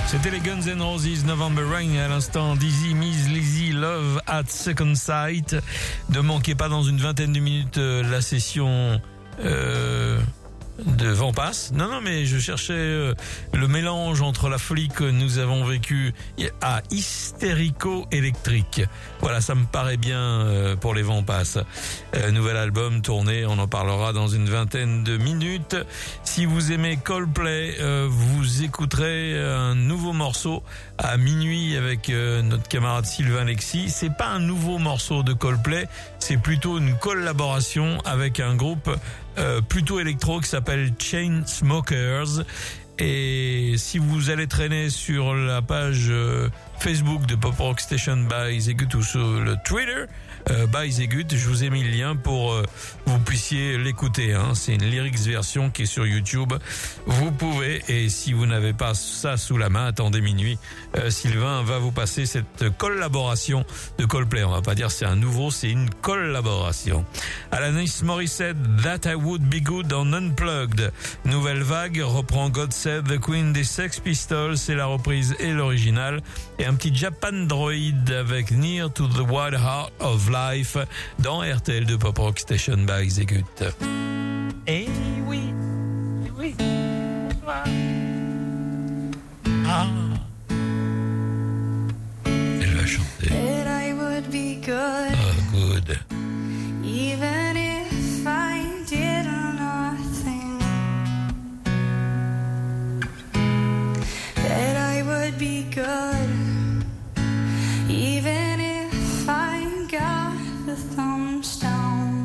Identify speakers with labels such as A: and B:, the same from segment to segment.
A: C'était les Guns N' Roses, November Rain, et à l'instant Dizzy, Miss Lizzy, Love at Second Sight. Ne manquez pas dans une vingtaine de minutes la session de Vent Passe. Non, mais je cherchais le mélange entre la folie que nous avons vécue à Hystérico Électrique. Voilà, ça me paraît bien pour les Vent Passe. Nouvel album tourné, on en parlera dans une vingtaine de minutes. Si vous aimez Coldplay, vous écouterez un nouveau morceau à minuit avec notre camarade Sylvain Lexi. C'est pas un nouveau morceau de Coldplay, c'est plutôt une collaboration avec un groupe plutôt électro qui s'appelle Chainsmokers. Et si vous allez traîner sur la page Facebook de Pop Rock Station by Zegut ou sur le Twitter by Zegut, je vous ai mis le lien pour vous puissiez l'écouter. C'est une lyrics version qui est sur YouTube. Vous pouvez, et si vous n'avez pas ça sous la main, attendez minuit. Sylvain va vous passer cette collaboration de Coldplay. On va pas dire c'est un nouveau, c'est une collaboration. Alanis Morissette, That I Would Be Good en Unplugged. Nouvelle Vague reprend God Save the Queen des Sex Pistols, c'est la reprise et l'original. Et un petit Japan Droid avec Near to the Wild Heart of Life dans RTL de Pop Rock Station by Zegut. Eh oui, oui. Ah. Elle va chanter.
B: That I would be good.
A: Oh, good.
B: Even if I did nothing. That I would be good. Even if I got the thumbs down.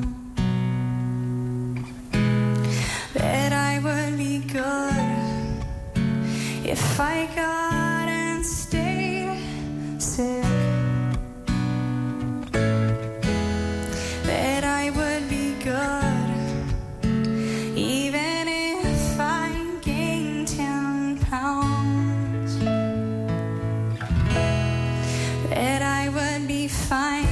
B: That I would be good. If I got and stayed sick. That I would be good. Even if I gained 10 pounds. That I would be fine.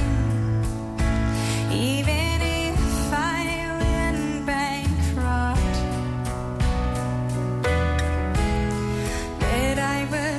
B: Even if I went bankrupt. That I would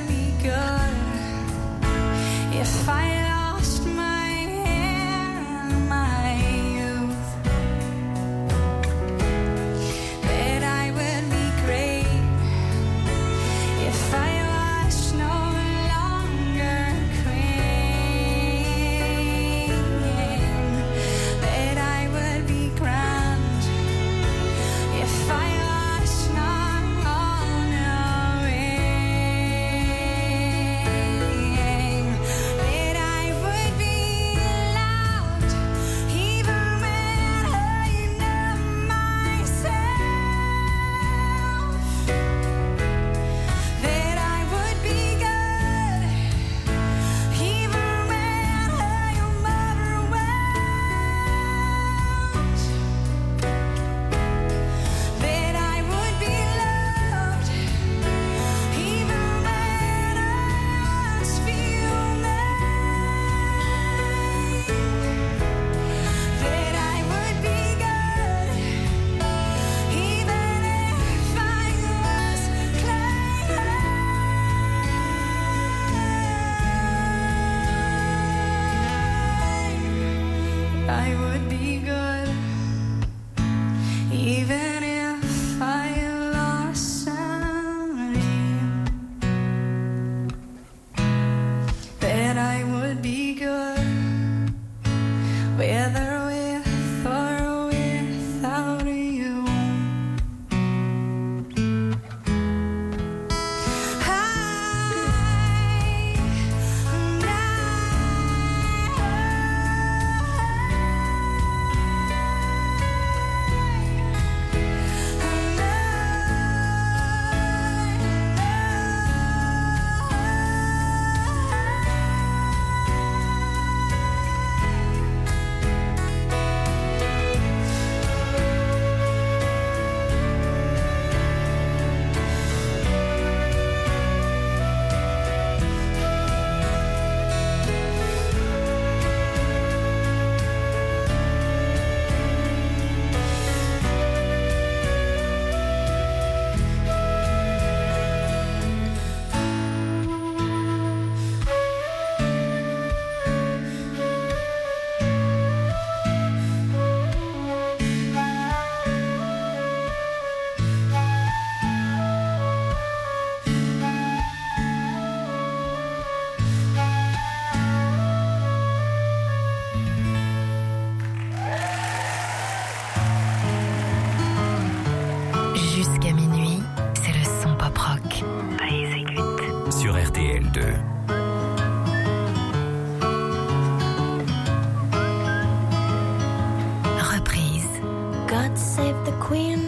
C: queen,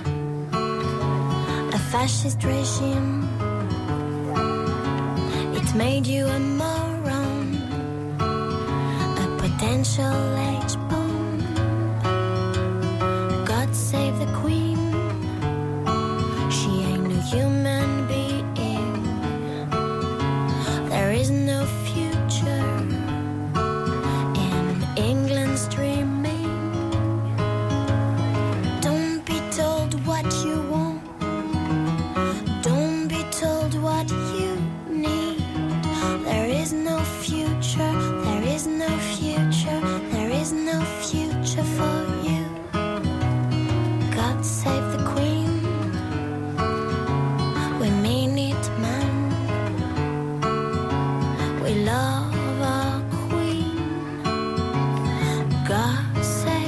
C: a fascist regime. It made you a moron, a potential H-bomb. God save the queen, she ain't no human being. There is no future in England's dreaming. Don't be told what you want, don't be told what you need. There is no future, there is no future, there is no future for you. God save the queen, we mean it, man. We love our queen. God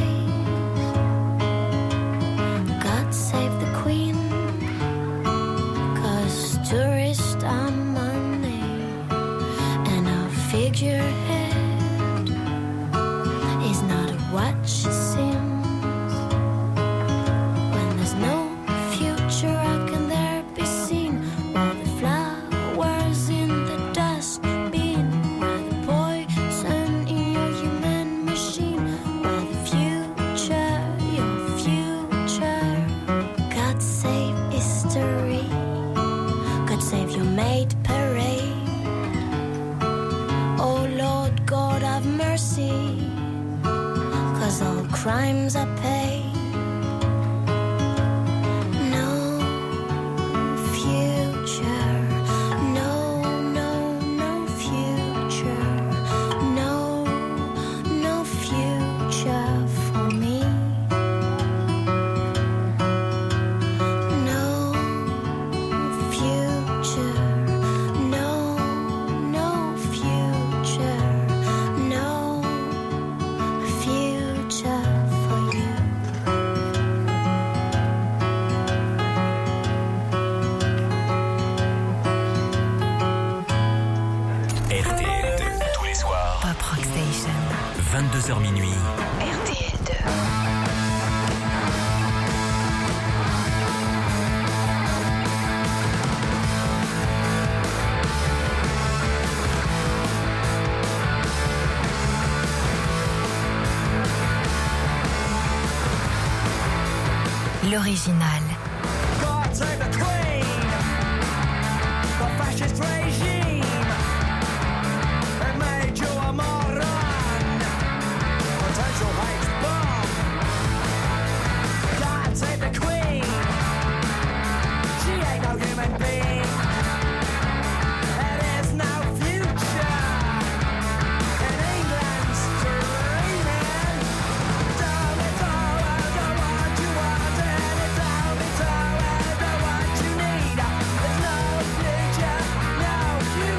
C: save the queen. 'Cause tourists are money and our figurehead is not what she seems. When there's no future, how can there be seen? While the flowers in the dustbin, while the poison in your human machine, while the future, your future. God save history, God save your maid parade. Oh Lord God have mercy, 'cause all crimes are paid. No future, no, no, no future, no, no future for me. No future, no, no future, no future for you.
D: RTL2, tous les soirs,
E: Pop Rock Station.
D: 22h minuit.
E: RTL2. L'original.
F: God save the Queen, the fascist regime. It made you a moron, potential H-bomb. God save the Queen, she ain't no human being. There is no future in England's dreaming. Tell me so, I don't want you wanted. Tell me so, I don't want you need. There's no future, no future.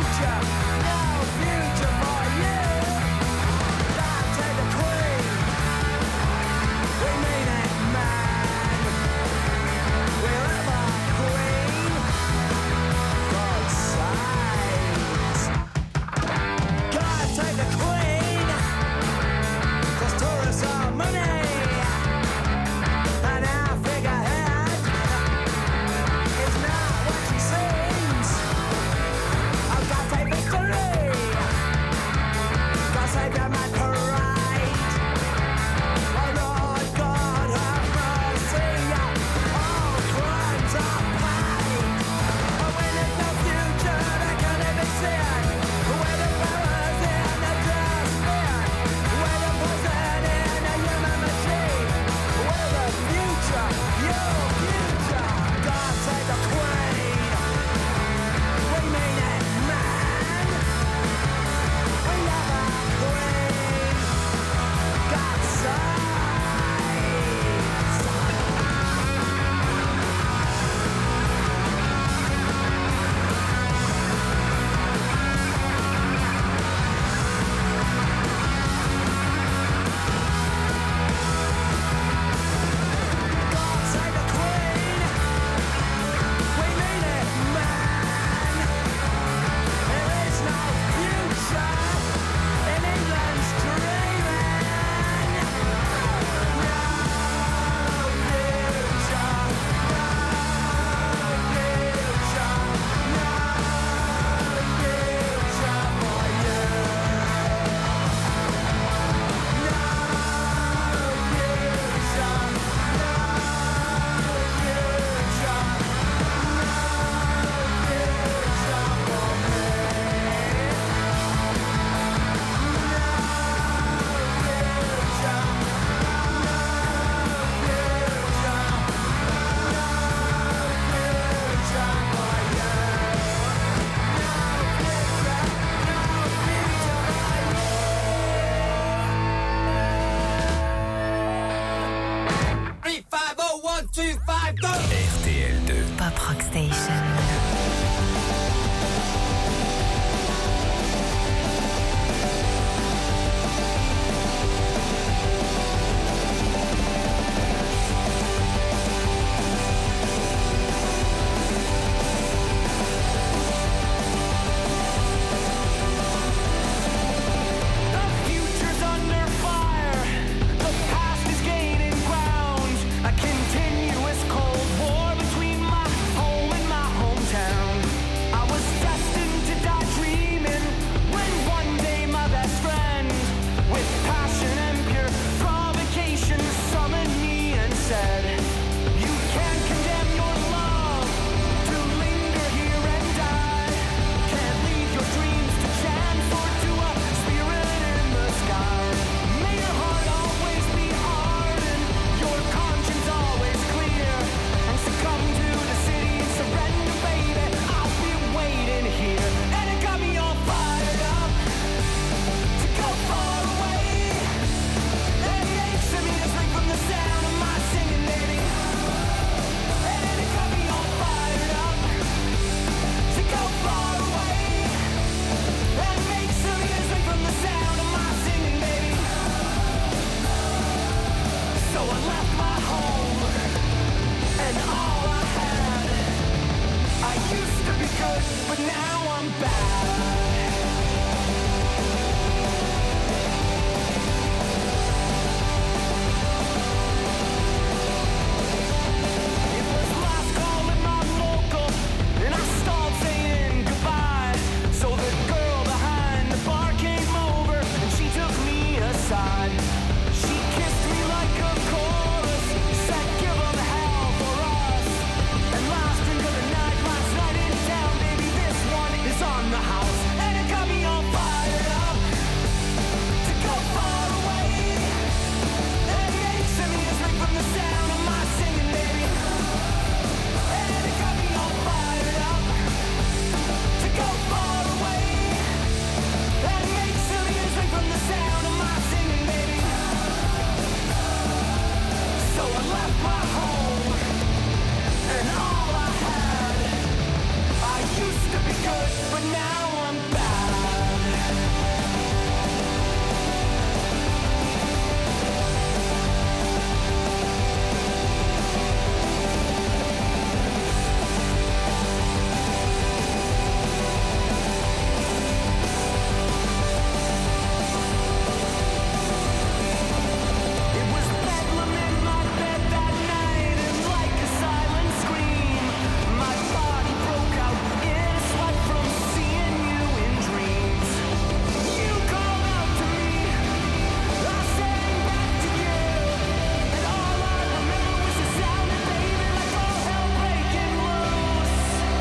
D: RTL2.
E: Pop Rock Station.
F: The future's under fire. The past is gaining ground. A continuous cold war between my home and my hometown. I was destined to die dreaming when one day my best friend, with passion and pure provocation, summoned me and said, "You can't condemn your love to linger here and die. Can't leave your dreams to chance or to a spirit in the sky. May your heart always be hard and your conscience always clear. And succumb to the city and surrender, baby. I'll be waiting here." And it got me all fired up to go far away. And the aches in me is ring from the sound of my singing, baby. And it got me all fired up to go far away. And make some music from the sound of my singing, baby. So I left my home and all I had. I used to be good, but now I'm bad. It was last call in my local, and I stalled saying goodbye. So the girl behind the bar came over, and she took me aside. She kissed me like a chorus, said give 'em hell for us. And last drink of the night, last night in town, baby, this one is on the house. And it got me all fired up to go far away. And the aches in me is ring from the sound of my singing, baby. And it got me all fired up to go far away. And make some music from the sound of my singing, baby. So I left my home and all I had. I used to be good, but now I'm bad. It was bedlam in my bed that night, and like a silent scream, my body broke out in a sweat from seeing you in dreams. You called out to me, I sang back to you, and all I remember was the sound of baby like all hell breaking loose.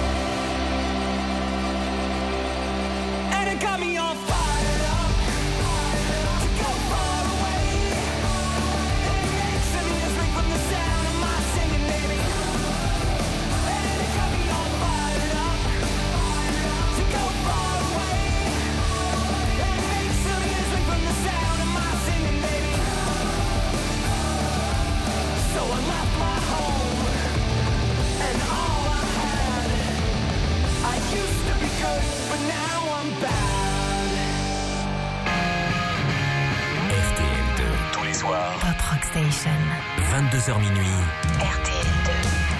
F: And it got me all fired up to go far away. And the aches in me is ring from the sound of my singing, baby. And it got me all fired up to go far away. And the aches in me is ring from the sound of my singing, baby. So I left my home and all I had. I used to be good, but now I'm bad.
D: RTL2. Tous les soirs,
E: Pop Rock Station.
D: 22h minuit.
E: RTL2.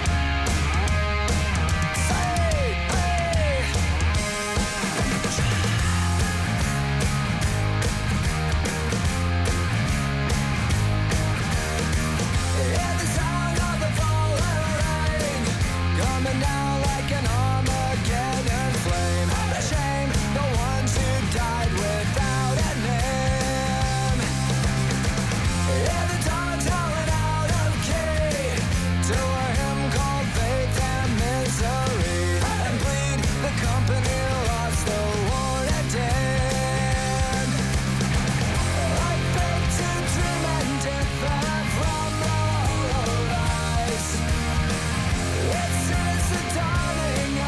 F: Hear the sound of the falling rain, coming down like an Armageddon flame. What a shame, the ones who died without a name. Hear the dogs howling out of key to a hymn called Faith and Misery, and bleed the company lost the war at dead. I beg to dream and death that from the hollow rise. It's the dawning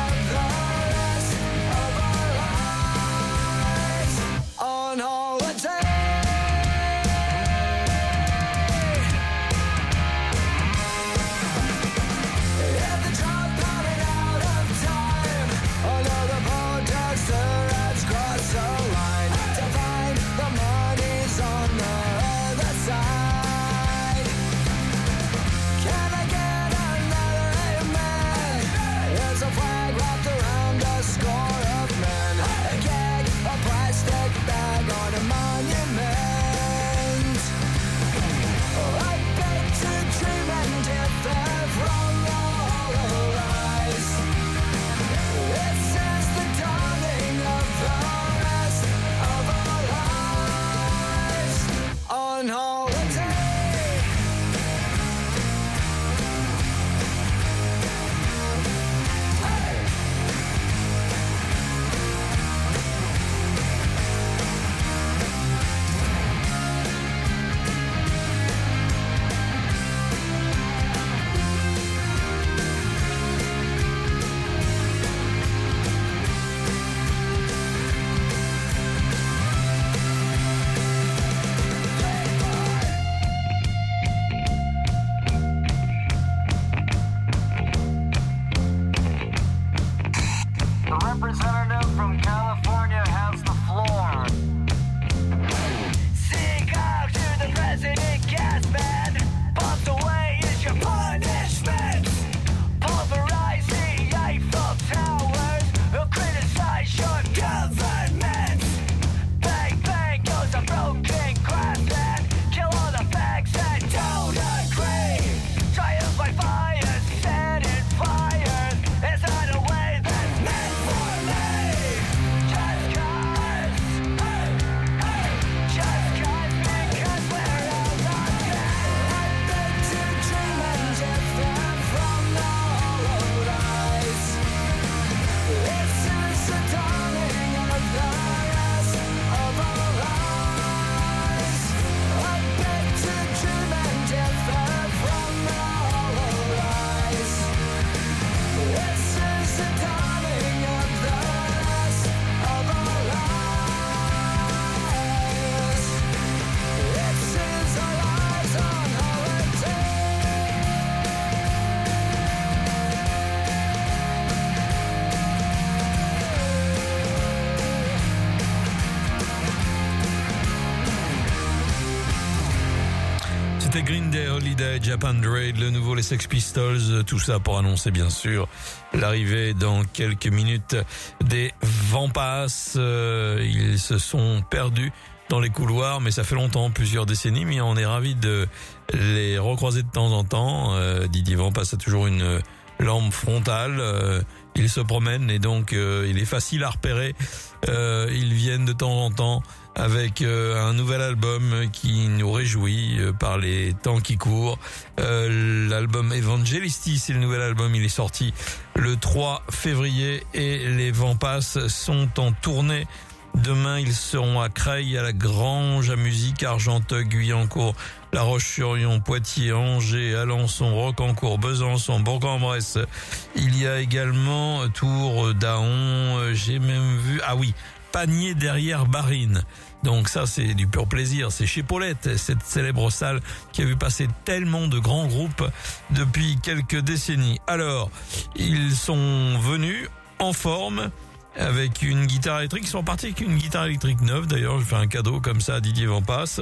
A: Green Day, Holiday, Japan Raid, le nouveau les Sex Pistols, tout ça pour annoncer bien sûr l'arrivée dans quelques minutes des Vampas. Ils se sont perdus dans les couloirs, mais ça fait longtemps, plusieurs décennies, mais on est ravis de les recroiser de temps en temps. Didier Vampas a toujours une lampe frontale, ils se promènent et donc il est facile à repérer. Ils viennent de temps en temps avec un nouvel album qui nous réjouit par les temps qui courent. L'album Evangelisti, c'est le nouvel album, il est sorti le 3 février et les Vampas sont en tournée. Demain, ils seront à Creil, à la Grange, à Musique, Argenteuil, Guyancourt, La Roche-sur-Yon, Poitiers, Angers, Alençon, Rocancourt, Besançon, Bourg-en-Bresse. Il y a également Tours, Daon, j'ai même vu, Panier derrière Barine. Donc ça, c'est du pur plaisir. C'est chez Paulette, cette célèbre salle qui a vu passer tellement de grands groupes depuis quelques décennies. Alors, ils sont venus en forme avec une guitare électrique. Ils sont partis avec une guitare électrique neuve. D'ailleurs, je fais un cadeau comme ça à Didier Vampas.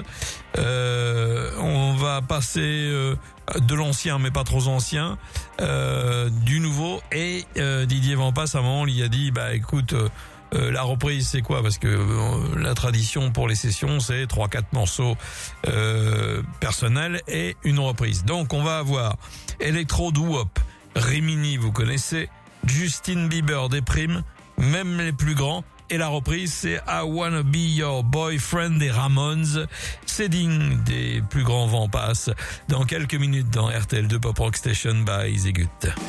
A: On va passer de l'ancien, mais pas trop ancien, du nouveau. Et Didier Vampas, à un moment, il a dit, écoute, la reprise, c'est quoi? Parce que la tradition pour les sessions, c'est 3-4 morceaux personnels et une reprise. Donc, on va avoir Electro Doo-Wop, Rimini, vous connaissez, Justin Bieber, Déprime, même les plus grands. Et la reprise, c'est I Wanna Be Your Boyfriend des Ramones. C'est digne des plus grands Vampas. Dans quelques minutes dans RTL2 Pop Rock Station by Zegut.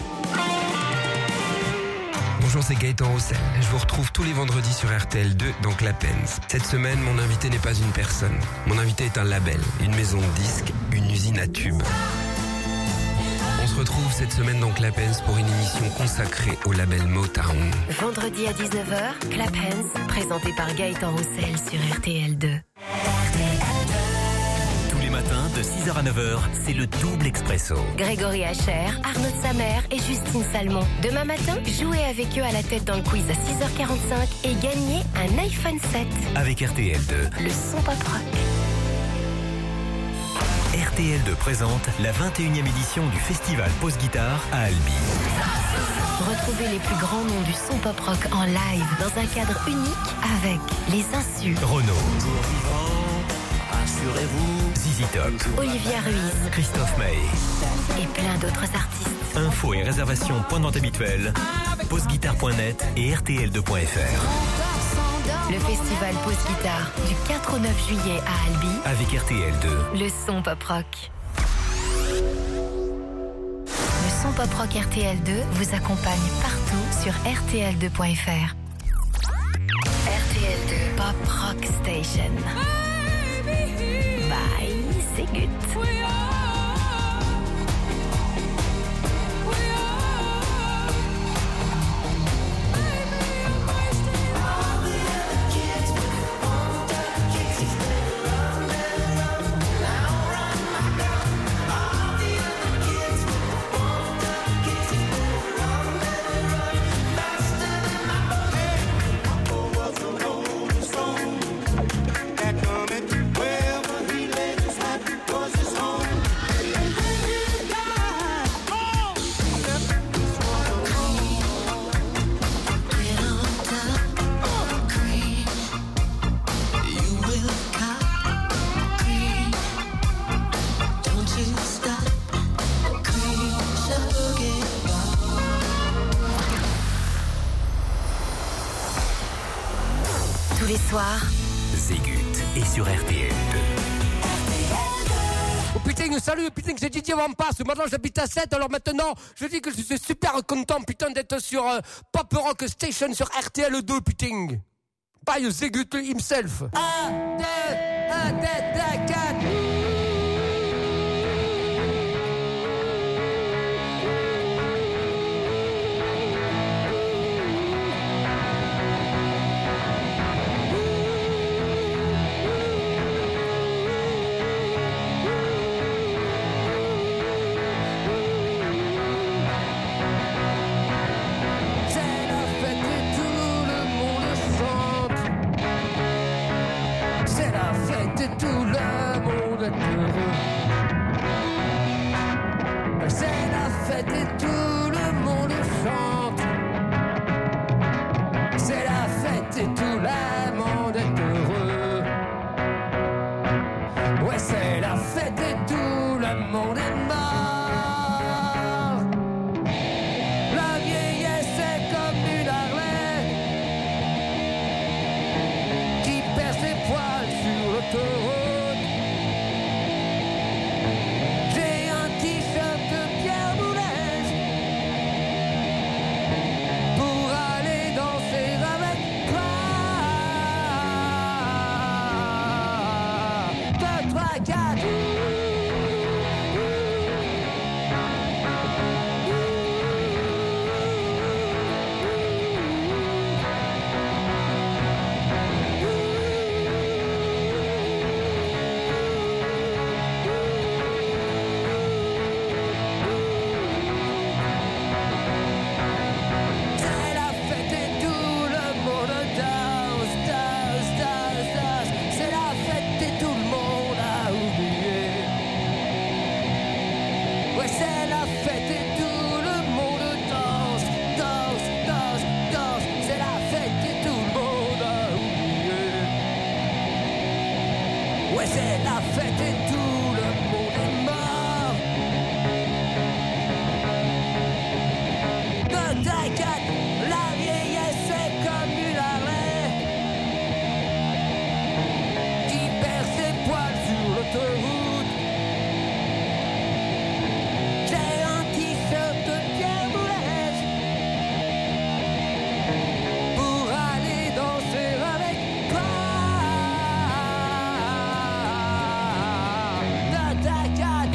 G: Bonjour, c'est Gaëtan Roussel. Je vous retrouve tous les vendredis sur RTL2 dans Clapens. Cette semaine, mon invité n'est pas une personne. Mon invité est un label, une maison de disques, une usine à tubes. On se retrouve cette semaine dans Clapens pour une émission consacrée au label Motown.
E: Vendredi à 19h, Clap Hands, présenté par Gaëtan Roussel sur RTL2.
D: Tous les matins, de 6h à 9h, c'est le double expresso.
E: Grégory Hacher, Arnaud de Samer et Justine Salmon. Demain matin, jouez avec eux à la tête dans le quiz à 6h45 et gagnez un iPhone 7.
D: Avec RTL2.
E: Le son pop rock.
D: RTL2 présente la 21e édition du festival Pause Guitare à Albi.
E: Retrouvez les plus grands noms du son pop rock en live dans un cadre unique avec les Insus,
D: Renaud, Zizi Top,
E: Olivia Ruiz
D: Christophe Maé.
E: et plein d'autres artistes.
D: Infos et réservations point de vente habituel, pauseguitare.net et rtl2.fr.
E: Le festival Pause Guitare du 4 au 9 juillet à Albi.
D: Avec RTL2.
E: Le son pop rock. Le son pop rock RTL2 vous accompagne partout sur rtl2.fr. RTL2 Pop Rock Station. Bye, c'est good. Tous les soirs,
D: Zegut est sur RTL2.
H: Oh putain, salut, putain, c'est Didier Vampas. Maintenant, j'habite à 7, alors maintenant, je dis que je suis super content, putain, d'être sur Pop Rock Station sur RTL2, putain. By Zegut himself. 1, 2, 4. Tout le monde est heureux. c'est la fête et tout le monde chante. C'est la fête et tout le monde est heureux. Ouais, c'est la fête et tout le monde est mort. La vieillesse est comme une Harley qui perd ses poils sur l'autoroute. J'ai un t-shirt de Pierre Boulez pour aller danser avec toi. 2, 3, 4. C'est la fête et tout le monde danse, danse, danse, danse. C'est la fête et tout le monde a oublié. Ouais, c'est la fête et tout le monde danse, danse, danse, danse. C'est la fête et tout le monde a oublié. Ouais, c'est la fête et tout le monde est mort. 2, 4, la vieillesse est comme une Harley qui perd ses poils sur l'autoroute. J'ai un t-shirt de Pierre Boulez pour aller danser avec toi. 2, 4.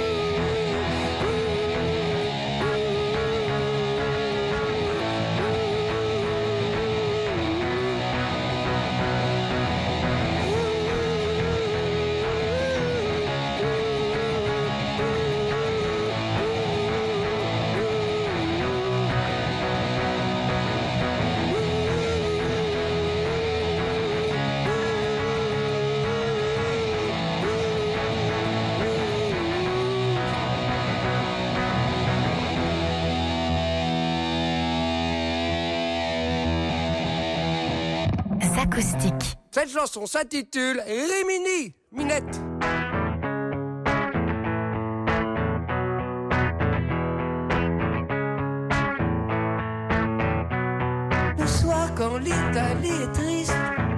E: Acoustique.
H: Cette chanson s'intitule Rimini Minette. Le soir quand l'Italie est triste,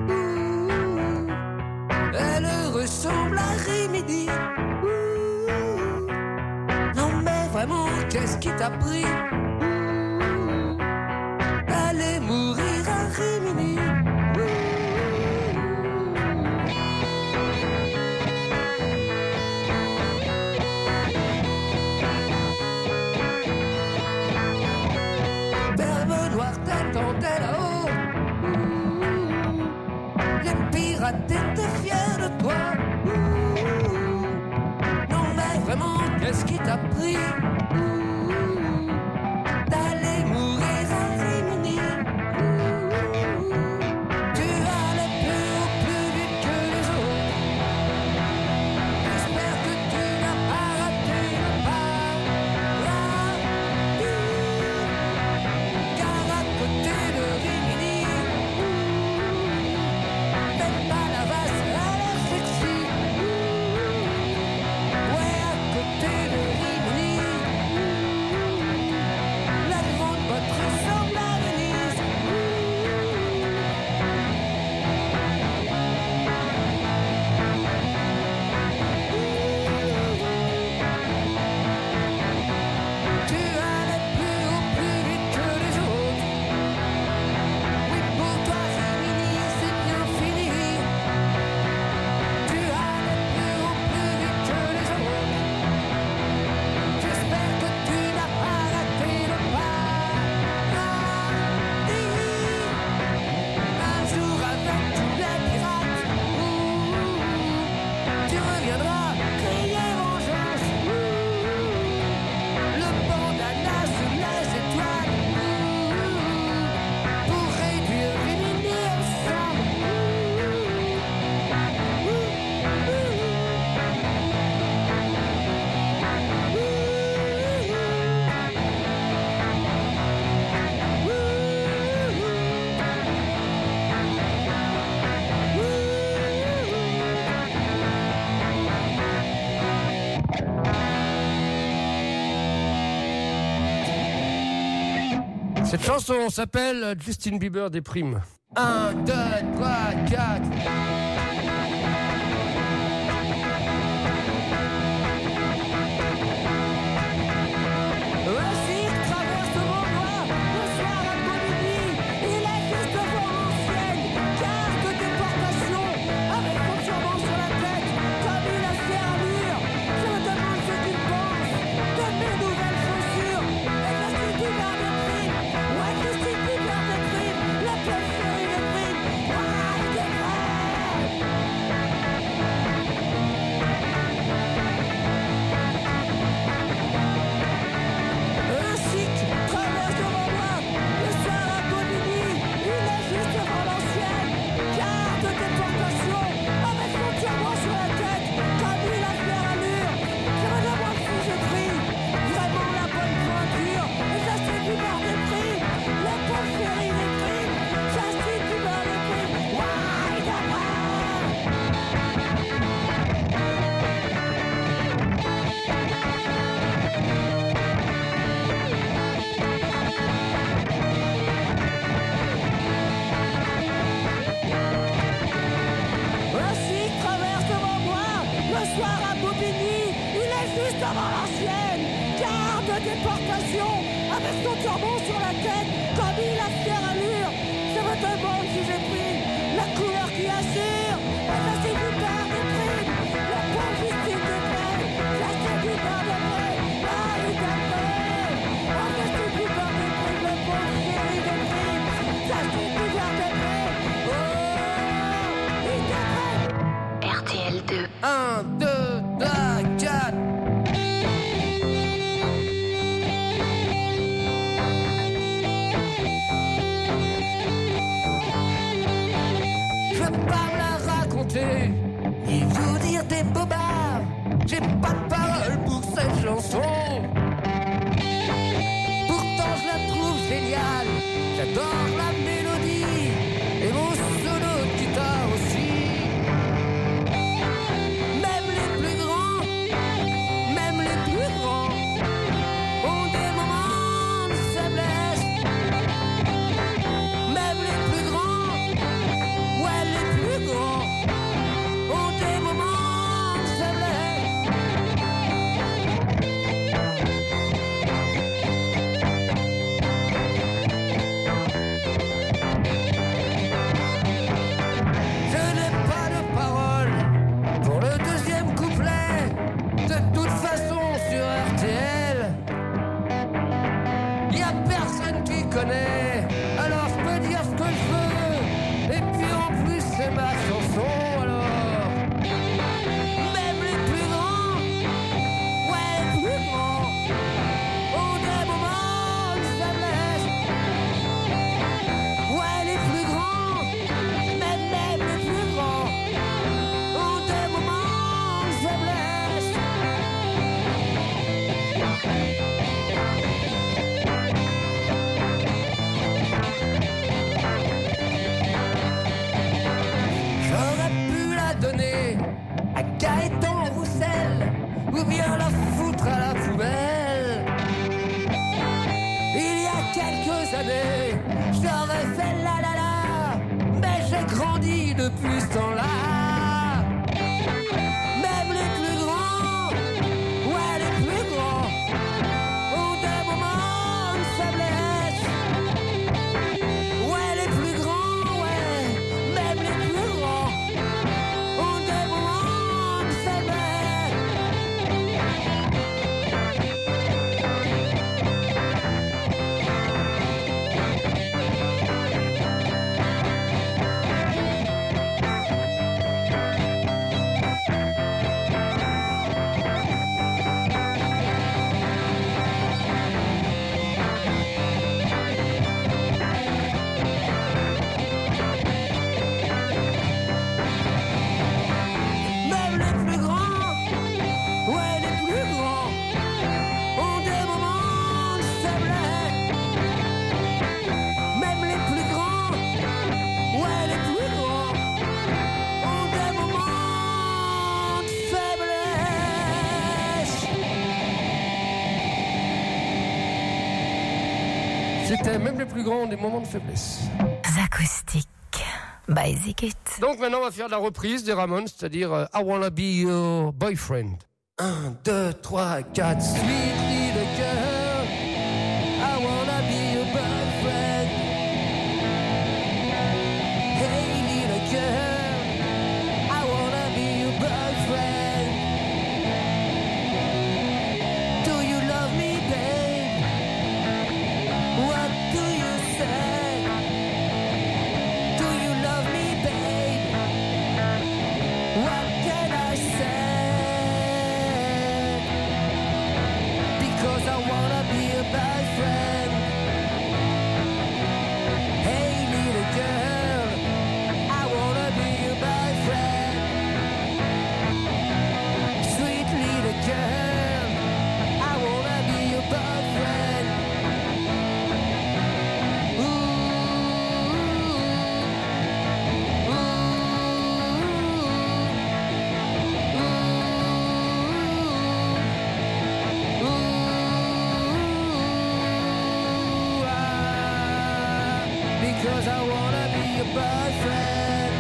H: elle ressemble à Rimini. Non mais vraiment, qu'est-ce qui t'a pris d'aller mourir à Rimini? Berbe noire t'attendait là-haut. Les pirates étaient fiers de toi. Non mais vraiment, qu'est-ce qui t'a pris d'aller mourir à Rimini? Tu allais plus haut, plus vite que les autres. J'espère que tu n'as pas raté le paradis. Car à côté de Rimini, même pas la vaste a l'air sexy. Ouais, à côté de Rimini, Cette chanson s'appelle Justin Bieber déprime. 1, 2, 3, 4.
E: RTL 2.
H: 1, 2, 3, 4. Je veux pas me la raconter, ni vous dire des bobards. J'ai pas de parole pour cette chanson. Pourtant je la trouve géniale. J'adore la mélodie et mon solo de guitare aussi. Même les plus grands ont des moments de faiblesse. Même les plus grands, ouais les plus grands, ont des moments de faiblesse. Je n'ai pas de parole pour le deuxième couplet. De toute façon sur RTL, y a personne qui connaît. Alors je peux dire ce que je veux. Et puis en plus c'est ma chanson alors. Même les plus grands, ouais les plus grands, ont des moments de faiblesse. Ouais les plus grands, même les plus grands, ont des moments de faiblesse. J'aurais pu la donner à Gaëtan Roussel ou bien la foutre à la poubelle. Il y a quelques années, j'aurais fait la la la, mais j'ai grandi depuis ce temps-là. Même les plus grands, ouais les plus grands, ont des moments de faiblesse. Ouais les plus grands, ouais, même les plus grands, ont des moments de faiblesse. C'était même les plus grands des moments de faiblesse.
E: Acoustique. By Zigut.
H: Donc maintenant, on va faire la reprise des Ramones, c'est-à-dire I Wanna Be Your Boyfriend. 1, 2, 3, 4. Sweet little girl, I wanna be your boyfriend. Hey little girl, I wanna be your boyfriend. Do you love me, babe? What do you say? Do you love me, babe? What can I say? Because I wanna be a boyfriend. Hey little girl, I wanna be your boyfriend. Sweet little girl, I wanna be your boyfriend. Ooh, ooh, because I wanna be your boyfriend.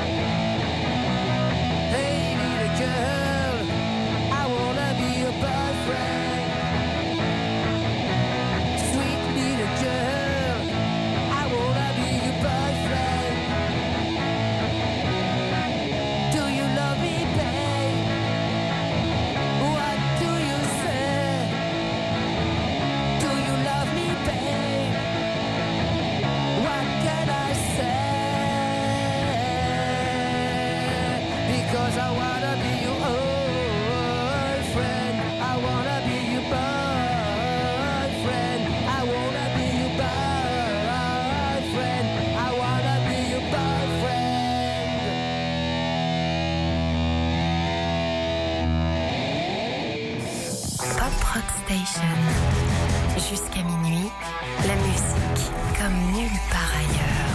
H: Hey little girl, I wanna be your boyfriend. Sweet little girl, I wanna be your boyfriend. Do you love me, babe? What do you say? Do you love me, babe? What can I say? Because I wanna be your boyfriend. I wanna be your boyfriend. I wanna be your boyfriend. I wanna be your boyfriend.
E: Pop Rock Station. Jusqu'à minuit, la musique comme nulle part ailleurs.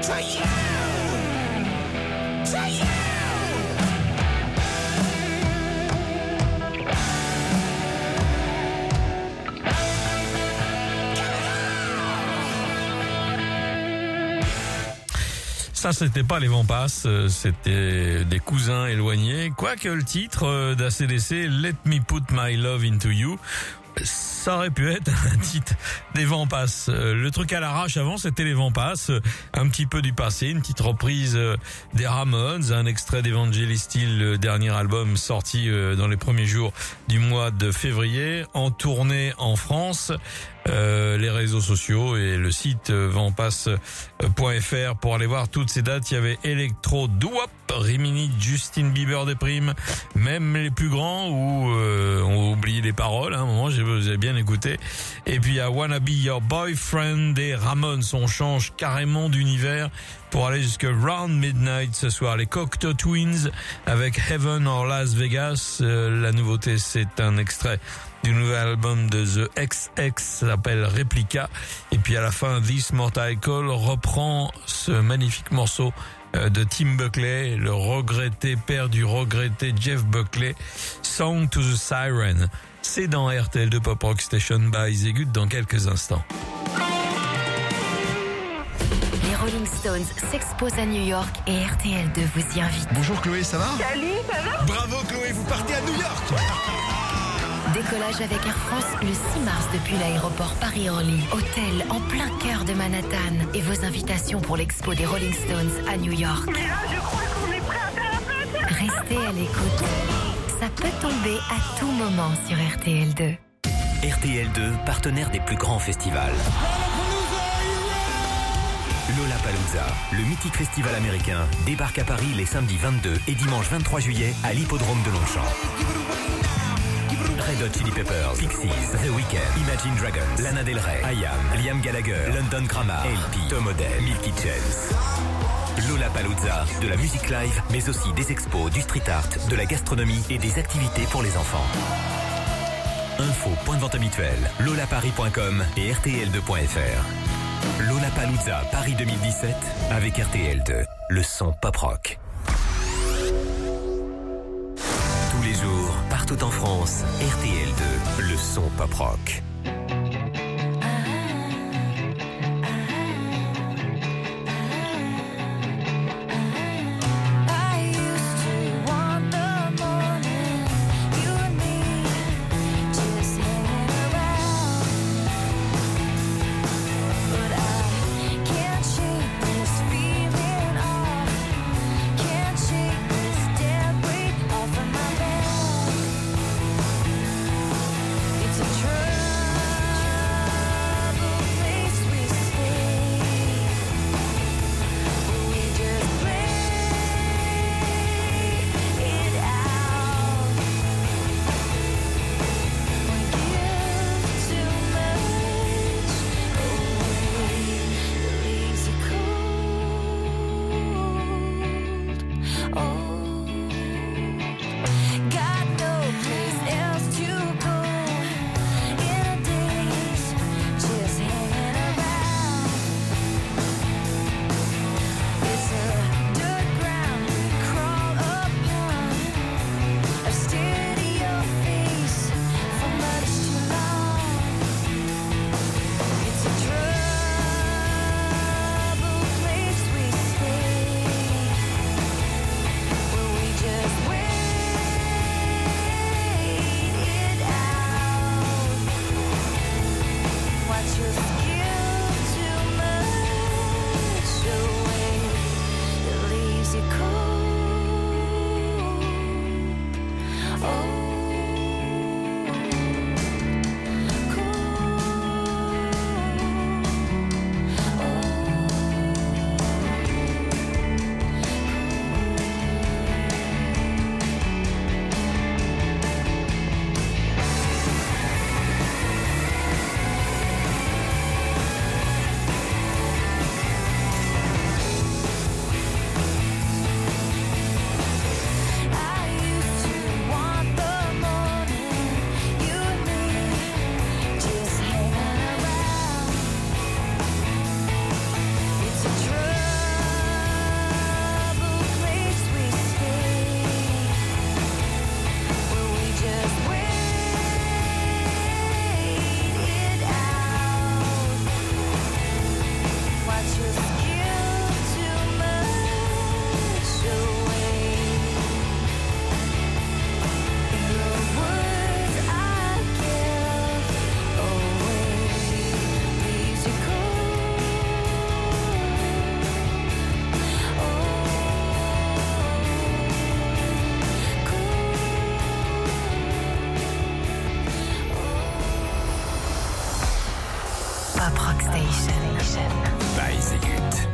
F: to you, to you.
A: Ça, c'était pas les vents passent, c'était des cousins éloignés. Quoique le titre d'ACDC, Let Me Put My Love Into You, ça aurait pu être un titre des vents passent. Le truc à l'arrache avant, c'était les vents passent. Un petit peu du passé, une petite reprise des Ramones, un extrait d'Evangelist Steel, le dernier album sorti dans les premiers jours du mois de février, en tournée en France. Les réseaux sociaux et le site ventpasse.fr pour aller voir toutes ces dates. Il y avait Electro, Doo-Wop, Rimini, Justin Bieber des primes, même les plus grands où on oublie les paroles. À un moment, j'ai bien écouté. Et puis il y a Wanna Be Your Boyfriend des Ramones. On change carrément d'univers pour aller jusque Round Midnight ce soir. Les Cocteau Twins avec Heaven or Las Vegas. La nouveauté, c'est un extrait du nouvel album de The XX, ça s'appelle Replica. Et puis à la fin, This Mortal Call reprend ce magnifique morceau de Tim Buckley, le regretté père du regretté Jeff Buckley, Song to the Siren. C'est dans RTL2 Pop Rock Station by Zegut dans quelques instants.
E: Les Rolling Stones s'exposent à New York et RTL2 vous y invite.
I: Bonjour Chloé, ça va?
B: Salut, ça va?
I: Bravo Chloé, vous partez à New York.
E: Décollage avec Air France le 6 mars depuis l'aéroport Paris-Orly. Hôtel en plein cœur de Manhattan. Et vos invitations pour l'expo des Rolling Stones à New York.
B: Mais là, je crois qu'on est prêt à faire la fête.
E: Restez à l'écoute. Ça peut tomber à tout moment sur RTL2.
D: RTL2, partenaire des plus grands festivals. Lollapalooza, le mythique festival américain, débarque à Paris les samedis 22 et dimanche 23 juillet à l'hippodrome de Longchamp. Red Hot Chili Peppers, Pixies, The Weeknd, Imagine Dragons, Lana Del Rey, I.Am, Liam Gallagher, London Grammar, LP, Tom Odell, Milky Chance. Lollapalooza, de la musique live, mais aussi des expos, du street art, de la gastronomie et des activités pour les enfants. Info, point de vente habituel, lollaparis.com et rtl2.fr. Lollapalooza Paris 2017 avec RTL2, le son pop rock. Tous les jours, partout en France, RTL2, le son pop rock.
C: It's a true
E: Top Rock Station.
D: By Zégut.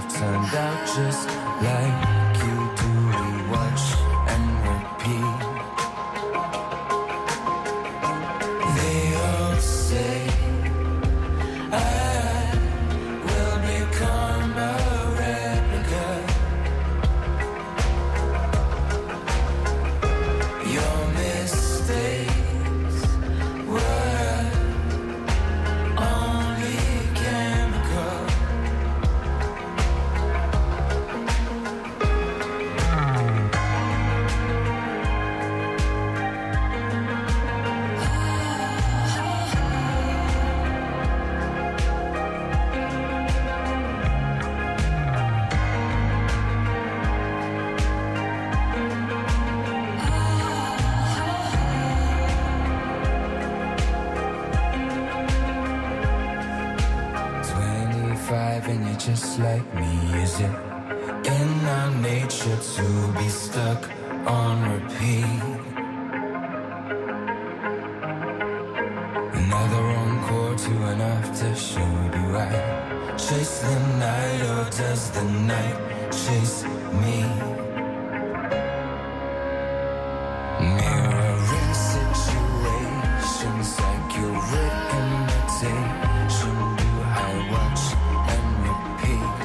J: have turned out just like you do. We watch and repeat. They all say I will become a replica. Your mistakes were only chemical. And you're just like me. Is it in our nature to be stuck on repeat? Another encore to an after show. Do I chase the night or does the night chase me? Mirroring situations, accurate imitation. Do I watch and repeat?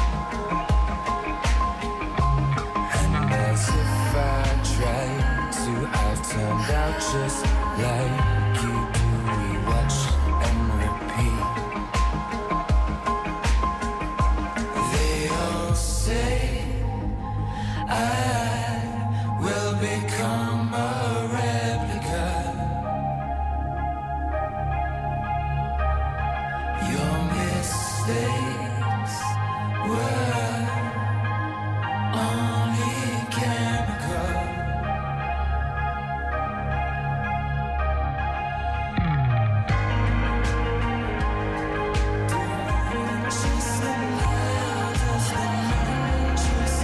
J: And as if I tried to, I've turned out just like you do. We watch and repeat. They all say I will become a replica. Your mistakes were only chemical. Just the night, does the night just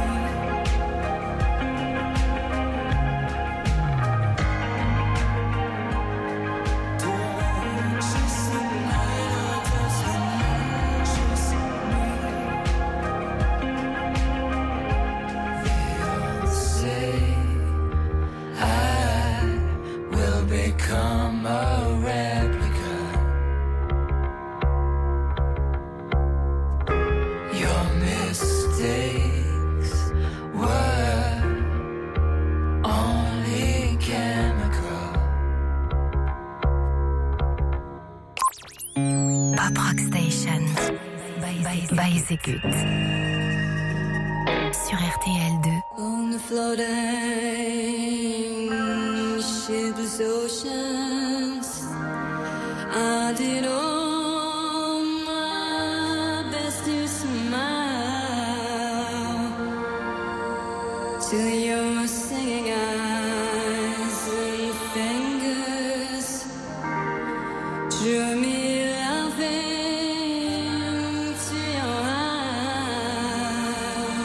J: just the night, does the night just They all say I will become a replica. Your mistakes were only chemical.
E: Pop Rock Station by Execute sur RTL2.
B: On the floating shipless oceans, I did all my best to smile till your singing eyes and fingers drew me laughing to your eyes.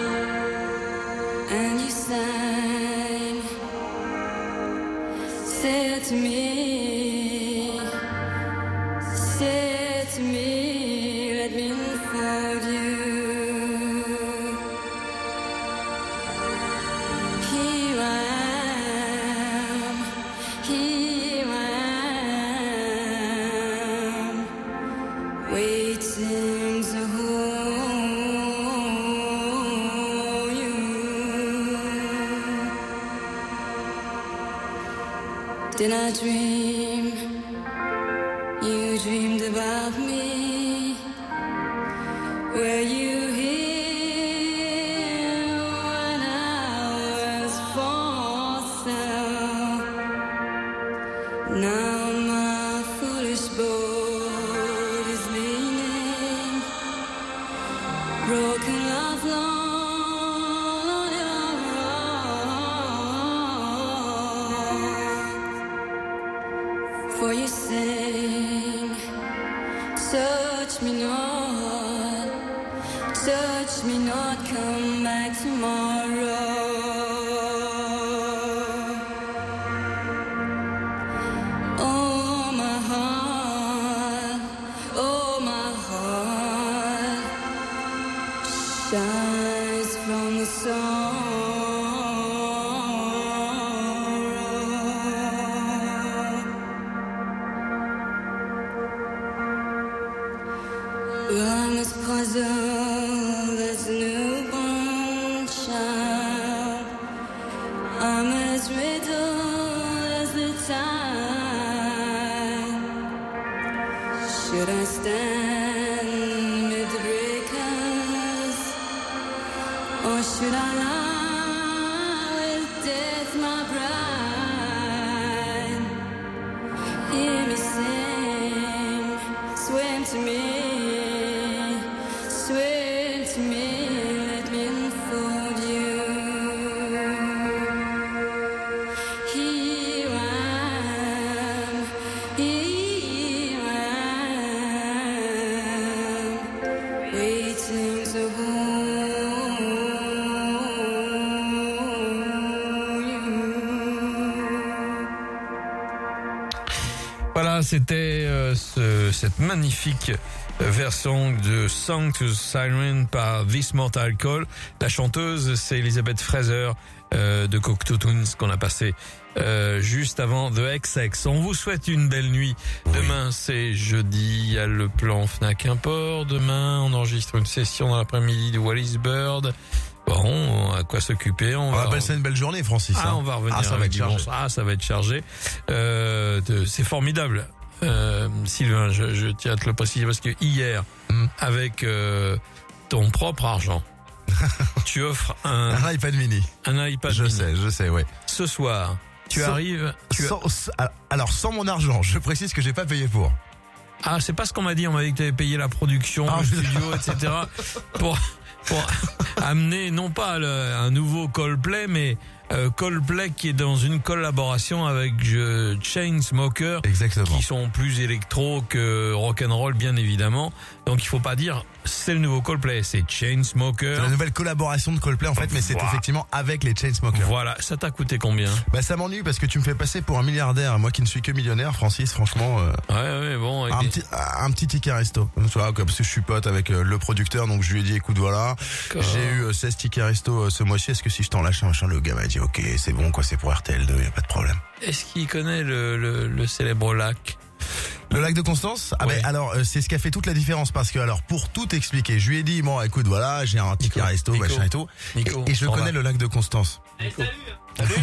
B: And you sang, said to me, let me unfold you. Here I am, waiting to hold you. Did I dream? You dreamed about me. Were you here when I was for sale? Now my foolish boat is leaning, broken love long on your rock. For you sing, touch me not, come back tomorrow. Oh my heart, as puzzled as a newborn child. I'm as riddled as the tide. Should I stand amid the breakers, or should I lie with death, my bride? Hear me sing, swim to me, swim to me, let me unfold you. Here I am, waiting to hold you.
A: Voilà, c'était cette magnifique version de Song to Siren par This Mortal Call. La chanteuse, c'est Elizabeth Fraser de Cocteau Twins qu'on a passé juste avant The XX. On vous souhaite une belle nuit. Demain, c'est jeudi, il y a le plan Fnac Import. Demain, on enregistre une session dans l'après-midi de Wallis Bird. Bon, à quoi s'occuper.
I: On va passer une belle journée, Francis.
A: Ah, on va revenir.
I: Ça va être chargé.
A: Ça va être chargé. C'est formidable. Sylvain, je tiens à te le préciser parce que hier, avec ton propre argent, tu offres un
I: iPad mini.
A: Un iPad
I: je
A: mini.
I: Je sais, ouais.
A: Ce soir,
I: sans mon argent, je précise que j'ai pas payé pour.
A: Ah, c'est pas ce qu'on m'a dit. On m'a dit que tu avais payé la production, le studio, etc. pour amener non pas un nouveau Coldplay, mais Coldplay qui est dans une collaboration avec Chainsmokers.
I: Exactement.
A: Qui sont plus électro que rock'n'roll, bien évidemment. Donc il faut pas dire c'est le nouveau Coldplay, c'est Chainsmokers.
I: C'est la nouvelle collaboration de Coldplay en fait, mais c'est effectivement avec les Chainsmokers.
A: Voilà, ça t'a coûté combien?
I: Bah ça m'ennuie parce que tu me fais passer pour un milliardaire, moi qui ne suis que millionnaire, Francis, franchement.
A: Ouais, bon.
I: Un petit ticket resto. Tu vois, parce que je suis pote avec le producteur, donc je lui ai dit écoute voilà, j'ai eu 16 tickets resto ce mois-ci, est-ce que si je t'en lâche un machin, le gars m'a dit ok c'est bon quoi, c'est pour RTL2, y a pas de problème.
A: Est-ce qu'il connaît le célèbre lac?
I: Le lac de Constance? Ah ben alors c'est ce qui a fait toute la différence parce que alors pour tout expliquer, je lui ai dit bon écoute voilà j'ai un ticket resto machin et tout et je connais le lac de Constance.
A: Salut.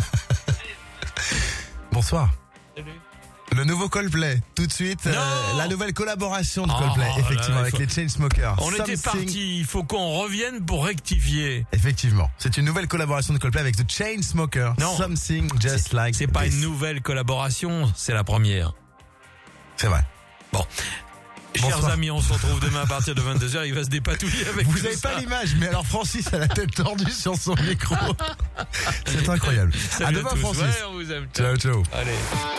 I: Bonsoir.
A: Salut.
I: Le nouveau Coldplay, tout de suite, la nouvelle collaboration de Coldplay, effectivement, avec les Chainsmokers.
A: On était parti, il faut qu'on revienne pour rectifier.
I: Effectivement, c'est une nouvelle collaboration de Coldplay avec The Chainsmokers.
A: Non,
I: Something Just Like
A: This. C'est pas une nouvelle collaboration, c'est la première.
I: C'est vrai.
A: Bon.
I: Bonsoir.
A: Chers amis, on se retrouve demain à partir de 22h, il va se dépatouiller avec
I: Vous n'avez pas l'image, mais alors Francis a la tête tordue sur son micro. C'est incroyable.
A: Salut
I: à demain
A: tous.
I: Francis.
A: Ouais, on vous aime.
I: Ciao.
A: Allez.